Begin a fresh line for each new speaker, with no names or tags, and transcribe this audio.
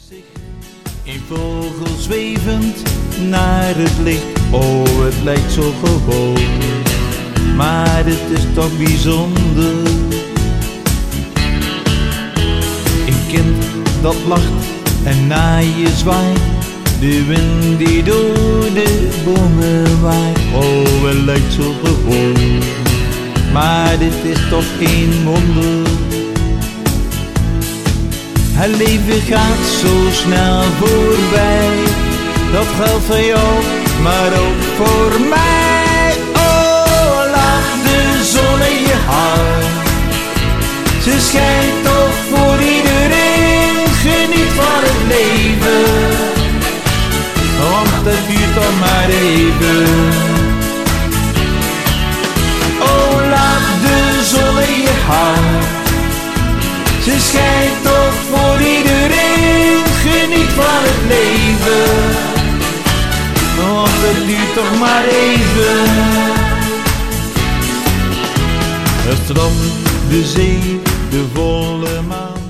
Een vogel zwevend naar het licht, oh het lijkt zo gewoon, maar het is toch bijzonder. Een kind dat lacht en naar je zwaait, de wind die door de bomen waait, oh het lijkt zo gewoon, maar dit is toch geen wonder. Het leven gaat zo snel voorbij, dat geldt voor jou, maar ook voor mij. Oh, laat de zon in je hart, ze schijnt toch voor iedereen. Geniet van het leven, want het duurt toch maar even. Oh, laat de zon in je hart, ze schijnt toch voor iedereen. Geniet van het leven, want het duurt toch maar even. Het strand, de zee, de volle maan.